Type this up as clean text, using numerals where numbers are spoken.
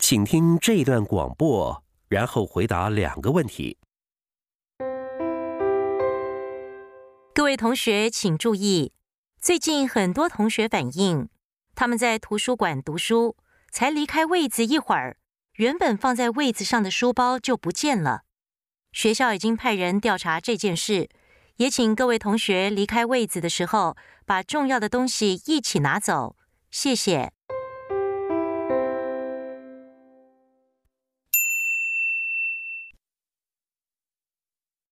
请听这段广播，然后回答2个问题。 各位同学请注意，最近很多同学反映，他们在图书馆读书，才离开位子一会儿，原本放在位子上的书包就不见了。学校已经派人调查这件事，也请各位同学离开位子的时候，把重要的东西一起拿走。谢谢。